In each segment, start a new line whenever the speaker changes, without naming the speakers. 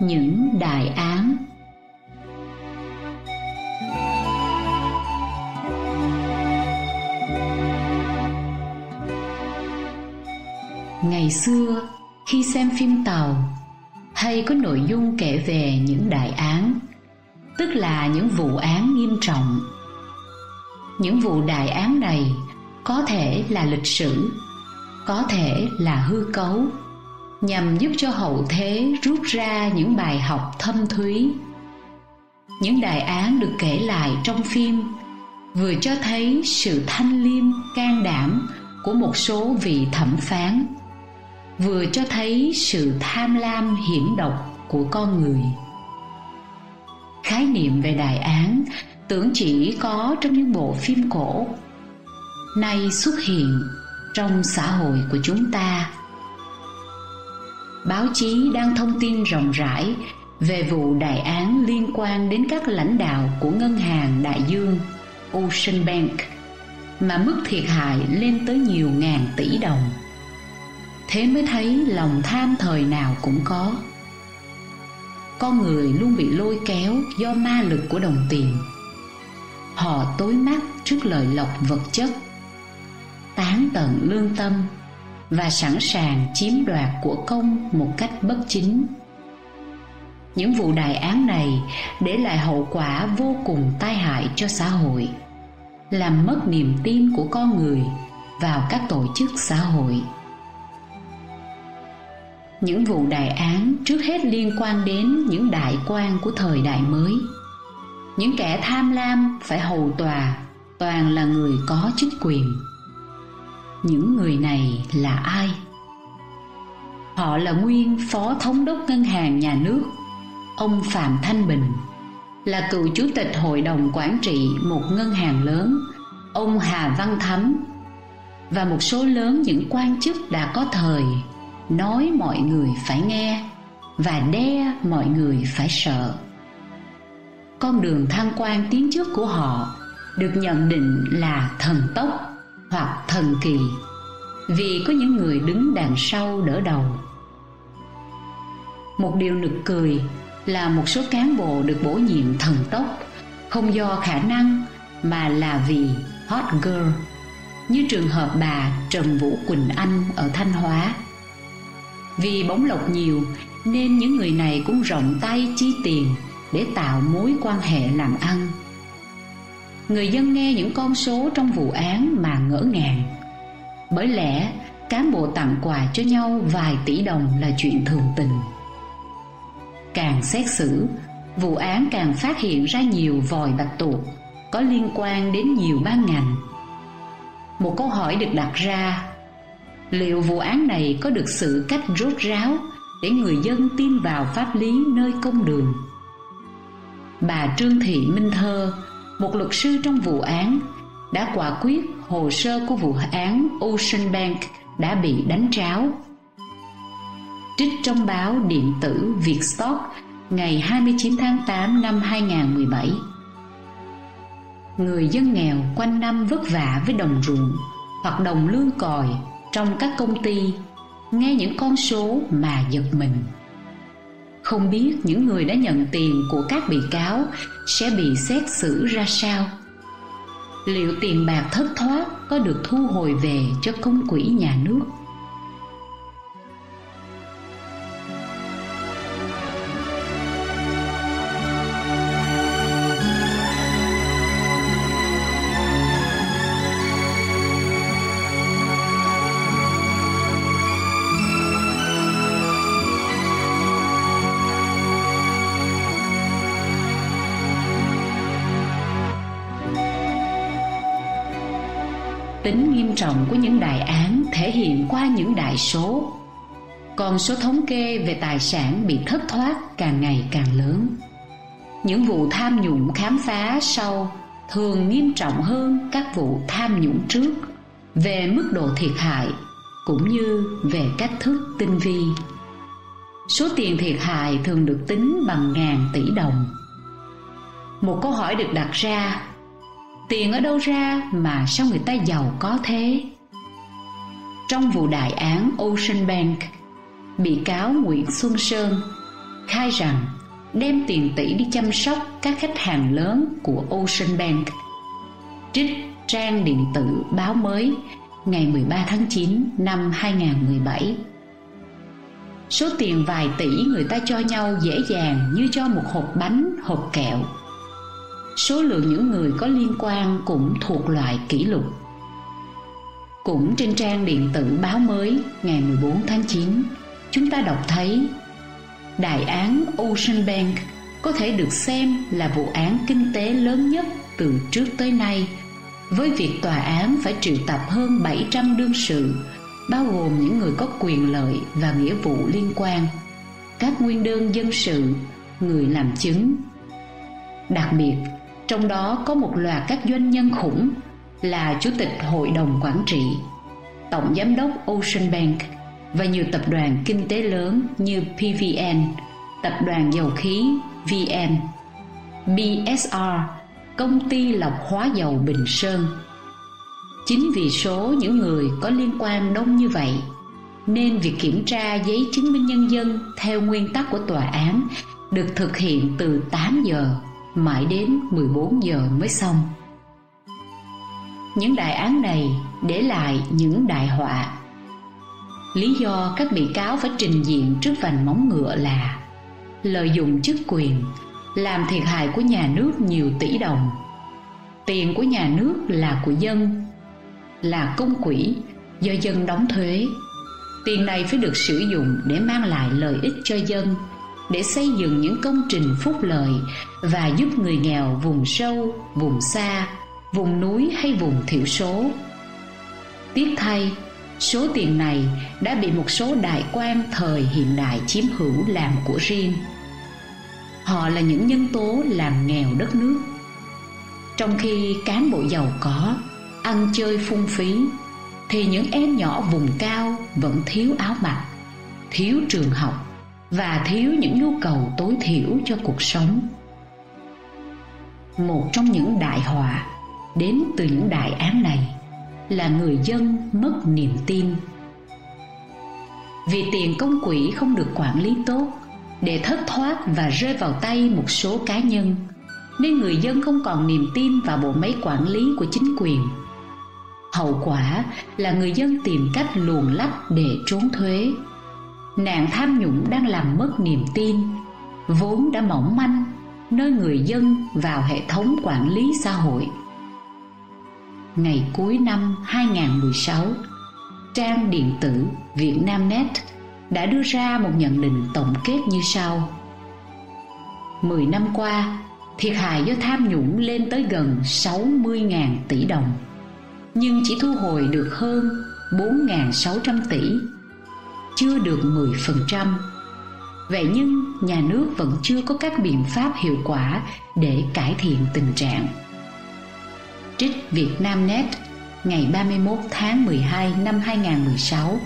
những đại án. Ngày xưa, khi xem phim tàu hay có nội dung kể về những đại án, tức là những vụ án nghiêm trọng, những vụ đại án này có thể là lịch sử, có thể là hư cấu, nhằm giúp cho hậu thế rút ra những bài học thâm thúy. Những đại án được kể lại trong phim vừa cho thấy sự thanh liêm can đảm của một số vị thẩm phán, vừa cho thấy sự tham lam hiểm độc của con người. Khái niệm về đại án tưởng chỉ có trong những bộ phim cổ, nay xuất hiện trong xã hội của chúng ta. Báo chí đang thông tin rộng rãi về vụ đại án liên quan đến các lãnh đạo của ngân hàng đại dương Ocean Bank, mà mức thiệt hại lên tới nhiều ngàn tỷ đồng. Thế mới thấy lòng tham thời nào cũng có. Con người luôn bị lôi kéo do ma lực của đồng tiền. Họ tối mắt trước lợi lộc vật chất, tán tận lương tâm và sẵn sàng chiếm đoạt của công một cách bất chính. Những vụ đại án này để lại hậu quả vô cùng tai hại cho xã hội, làm mất niềm tin của con người vào các tổ chức xã hội. Những vụ đại án trước hết liên quan đến những đại quan của thời đại mới. Những kẻ tham lam phải hầu tòa toàn là người có chức quyền. Những người này là ai? Họ là nguyên Phó Thống đốc Ngân hàng Nhà nước, ông Phạm Thanh Bình, là cựu Chủ tịch Hội đồng Quản trị một ngân hàng lớn, ông Hà Văn Thắm, và một số lớn những quan chức đã có thời nói mọi người phải nghe và đe mọi người phải sợ. Con đường thăng quan tiến chức của họ được nhận định là thần tốc hoặc thần kỳ, vì có những người đứng đằng sau đỡ đầu. Một điều nực cười là một số cán bộ được bổ nhiệm thần tốc không do khả năng mà là vì hot girl, như trường hợp bà Trần Vũ Quỳnh Anh ở Thanh Hóa. Vì bóng lộc nhiều nên những người này cũng rộng tay chi tiền để tạo mối quan hệ làm ăn. Người dân nghe những con số trong vụ án mà ngỡ ngàng, bởi lẽ cán bộ tặng quà cho nhau vài tỷ đồng là chuyện thường tình. Càng xét xử, vụ án càng phát hiện ra nhiều vòi bạch tuộc có liên quan đến nhiều ban ngành. Một câu hỏi được đặt ra: liệu vụ án này có được xử cách rốt ráo để người dân tin vào pháp lý nơi công đường? Bà Trương Thị Minh Thơ, một luật sư trong vụ án, đã quả quyết hồ sơ của vụ án Ocean Bank đã bị đánh tráo. Trích trong báo điện tử Vietstock ngày 29 tháng 8 năm 2017. Người dân nghèo quanh năm vất vả với đồng ruộng hoặc đồng lương còi trong các công ty nghe những con số mà giật mình. Không biết những người đã nhận tiền của các bị cáo sẽ bị xét xử ra sao? Liệu tiền bạc thất thoát có được thu hồi về cho công quỹ nhà nước? Tính nghiêm trọng của những đại án thể hiện qua những đại số. Con số thống kê về tài sản bị thất thoát càng ngày càng lớn. Những vụ tham nhũng khám phá sau thường nghiêm trọng hơn các vụ tham nhũng trước về mức độ thiệt hại cũng như về cách thức tinh vi. Số tiền thiệt hại thường được tính bằng ngàn tỷ đồng. Một câu hỏi được đặt ra: tiền ở đâu ra mà sao người ta giàu có thế? Trong vụ đại án Ocean Bank, bị cáo Nguyễn Xuân Sơn, khai rằng đem tiền tỷ đi chăm sóc các khách hàng lớn của Ocean Bank. Trích trang điện tử Báo Mới ngày 13 tháng 9 năm 2017. Số tiền vài tỷ người ta cho nhau dễ dàng như cho một hộp bánh, hộp kẹo. Số lượng những người có liên quan cũng thuộc loại kỷ lục. Cũng trên trang điện tử Báo Mới ngày 14 tháng 9, chúng ta đọc thấy đại án Ocean Bank có thể được xem là vụ án kinh tế lớn nhất từ trước tới nay, với việc tòa án phải triệu tập hơn 700 đương sự, bao gồm những người có quyền lợi và nghĩa vụ liên quan, các nguyên đơn dân sự, người làm chứng. Đặc biệt, trong đó có một loạt các doanh nhân khủng là Chủ tịch Hội đồng Quản trị, Tổng Giám đốc Ocean Bank và nhiều tập đoàn kinh tế lớn như PVN, Tập đoàn Dầu khí VN, BSR, Công ty lọc hóa dầu Bình Sơn. Chính vì số những người có liên quan đông như vậy, nên việc kiểm tra giấy chứng minh nhân dân theo nguyên tắc của tòa án được thực hiện từ 8 giờ mãi đến 14 giờ mới xong. Những đại án này để lại những đại họa. Lý do các bị cáo phải trình diện trước vành móng ngựa là lợi dụng chức quyền, làm thiệt hại của nhà nước nhiều tỷ đồng. Tiền của nhà nước là của dân, là công quỹ do dân đóng thuế. Tiền này phải được sử dụng để mang lại lợi ích cho dân, để xây dựng những công trình phúc lợi và giúp người nghèo vùng sâu, vùng xa, vùng núi hay vùng thiểu số. Tiếc thay, số tiền này đã bị một số đại quan thời hiện đại chiếm hữu làm của riêng. Họ là những nhân tố làm nghèo đất nước. Trong khi cán bộ giàu có, ăn chơi phung phí, thì những em nhỏ vùng cao vẫn thiếu áo mặc, thiếu trường học và thiếu những nhu cầu tối thiểu cho cuộc sống. Một trong những đại họa đến từ những đại án này là người dân mất niềm tin. Vì tiền công quỹ không được quản lý tốt, để thất thoát và rơi vào tay một số cá nhân, nên người dân không còn niềm tin vào bộ máy quản lý của chính quyền. Hậu quả là người dân tìm cách luồn lách để trốn thuế. Nạn tham nhũng đang làm mất niềm tin, vốn đã mỏng manh, nơi người dân vào hệ thống quản lý xã hội. Ngày cuối năm 2016, trang điện tử Vietnamnet đã đưa ra một nhận định tổng kết như sau. 10 năm qua, thiệt hại do tham nhũng lên tới gần 60.000 tỷ đồng, nhưng chỉ thu hồi được hơn 4.600 tỷ, chưa được 10%. Vậy nhưng nhà nước vẫn chưa có các biện pháp hiệu quả để cải thiện tình trạng. Trích Vietnamnet ngày 31 tháng 12 năm 2016.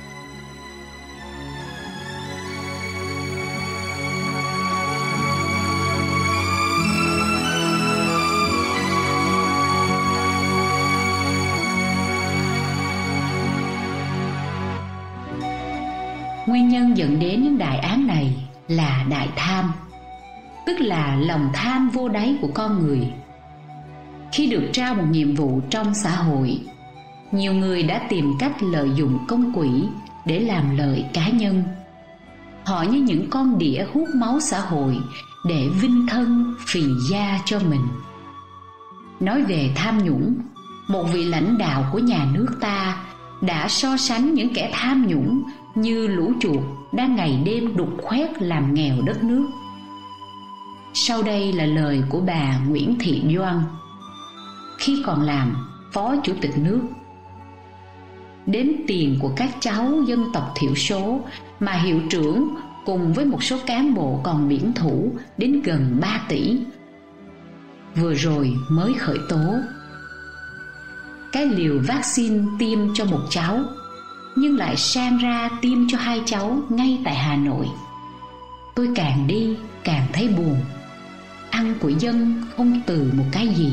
Nguyên nhân dẫn đến những đại án này là đại tham, tức là lòng tham vô đáy của con người. Khi được trao một nhiệm vụ trong xã hội, nhiều người đã tìm cách lợi dụng công quỹ để làm lợi cá nhân. Họ như những con đĩa hút máu xã hội để vinh thân phì gia cho mình. Nói về tham nhũng, một vị lãnh đạo của nhà nước ta đã so sánh những kẻ tham nhũng như lũ chuột đang ngày đêm đục khoét làm nghèo đất nước. Sau đây là lời của bà Nguyễn Thị Doan khi còn làm Phó Chủ tịch nước. Đến tiền của các cháu dân tộc thiểu số mà hiệu trưởng cùng với một số cán bộ còn biển thủ đến gần 3 tỷ. Vừa rồi mới khởi tố. Cái liều vaccine tiêm cho một cháu, nhưng lại sang ra tiêm cho 2 cháu ngay tại Hà Nội. Tôi càng đi càng thấy buồn. Ăn của dân không từ một cái gì.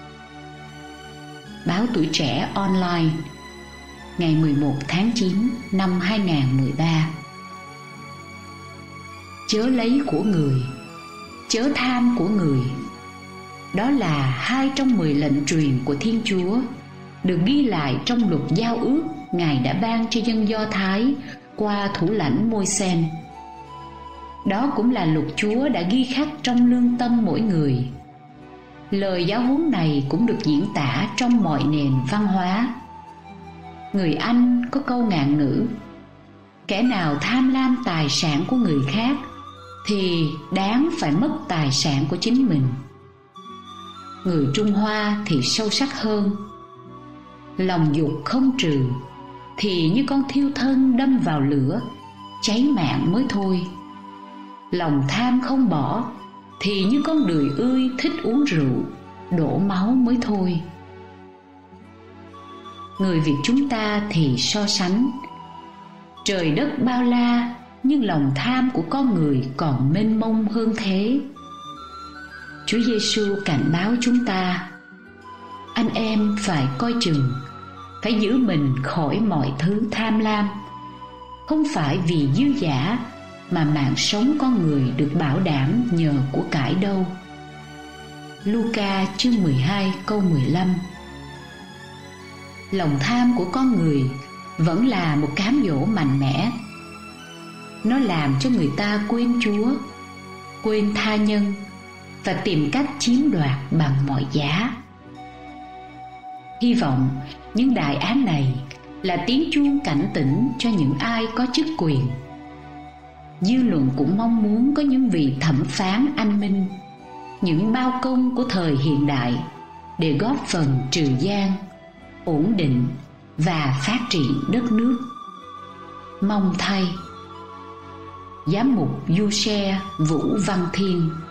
Báo Tuổi Trẻ Online ngày 11 tháng 9 năm 2013. chớ lấy của người, chớ tham của người. Đó là 2 trong 10 lệnh truyền của Thiên Chúa, được ghi lại trong luật giao ước Ngài đã ban cho dân Do Thái qua thủ lãnh Môi-se. Đó cũng là luật Chúa đã ghi khắc trong lương tâm mỗi người. Lời giáo huấn này cũng được diễn tả trong mọi nền văn hóa. Người Anh có câu ngạn ngữ: kẻ nào tham lam tài sản của người khác thì đáng phải mất tài sản của chính mình. Người Trung Hoa thì sâu sắc hơn: lòng dục không trừ thì như con thiêu thân đâm vào lửa, cháy mạng mới thôi. Lòng tham không bỏ thì như con đười ươi thích uống rượu, đổ máu mới thôi. Người Việt chúng ta thì so sánh: trời đất bao la, nhưng lòng tham của con người còn mênh mông hơn thế. Chúa Giêsu cảnh báo chúng ta: anh em phải coi chừng, phải giữ mình khỏi mọi thứ tham lam. Không phải vì dư dả mà mạng sống con người được bảo đảm nhờ của cải đâu. Luca chương 12 câu 15. Lòng tham của con người vẫn là một cám dỗ mạnh mẽ. Nó làm cho người ta quên Chúa, quên tha nhân và tìm cách chiếm đoạt bằng mọi giá. Hy vọng những đại án này là tiếng chuông cảnh tỉnh cho những ai có chức quyền. Dư luận cũng mong muốn có những vị thẩm phán anh minh, những bao công của thời hiện đại để góp phần trừ gian, ổn định và phát triển đất nước. Mong thay. Giám mục Du Xe Vũ Văn Thiên.